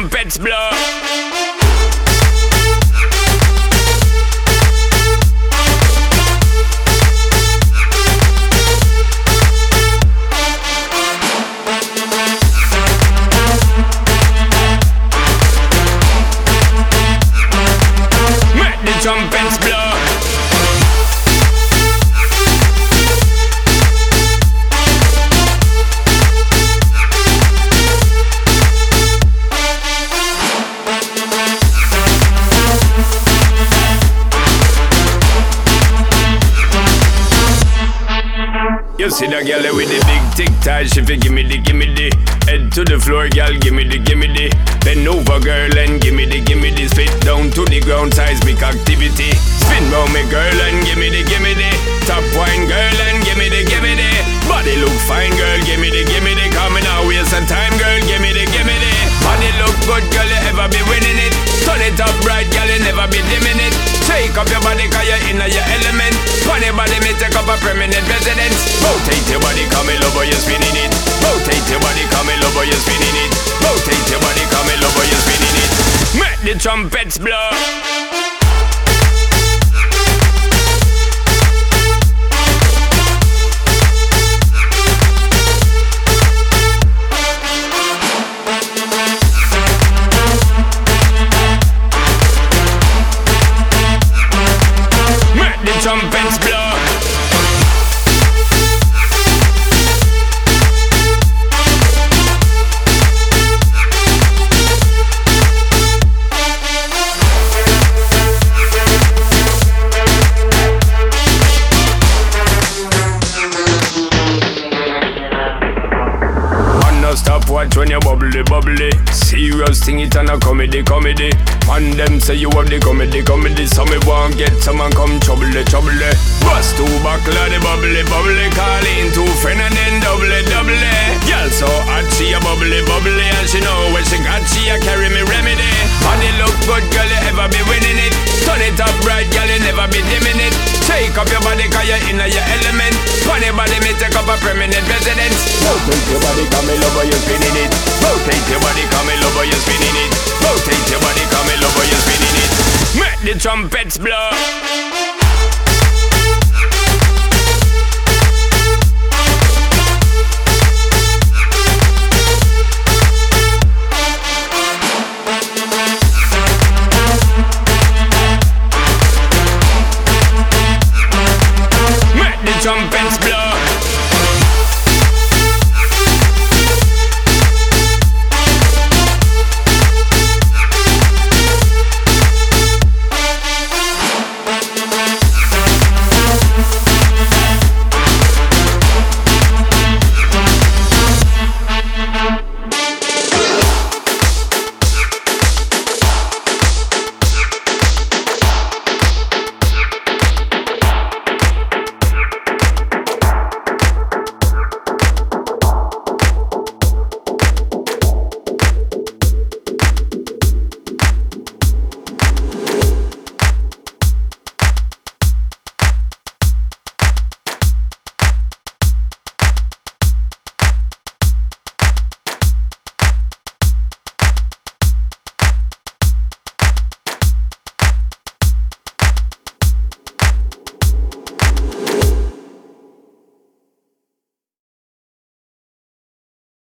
trumpets blow. Make the trumpets blow. You see that girl with the big tic tac, she fi gimme the head to the floor, girl, gimme the bend over, girl, and gimme the spit down to the ground, seismic activity. Spin round me, girl, and gimme the top wine, girl, and gimme the body look fine, girl, gimme the coming out waste some time, girl, gimme the body look good, girl, you ever be winning it. Turn it up bright, girl, you never be dimming it. Shake up your body, cause you're in your element. Funny body, me take up a permanent residence. Rotate your body, come in over, you're spinning it. Rotate your body, come in over, you're spinning it. Rotate your body, come in over, you're spinning it. Make the trumpets blow. Make the trumpets blow. Stop watch when you bubbly. Serious thing it and a comedy. And them say you have the comedy. So me won't get someone come trouble. Bust two buckle of the bubbly. Call in two friend and then double. Girl so hot she a bubbly. And she know when she got she a carry me remedy. Body look good, girl, you ever be winning it. Turn it up bright, girl, you never be dimming it. Shake up your body, cause you're in your element. Funny body, me take up a permanent residence. Rotate your body, come in over, you're spinning it. Rotate your body, come in over, you're spinning it. Rotate your body, come in over, you're spinning it. Make the trumpets blow. Make the trumpets blow.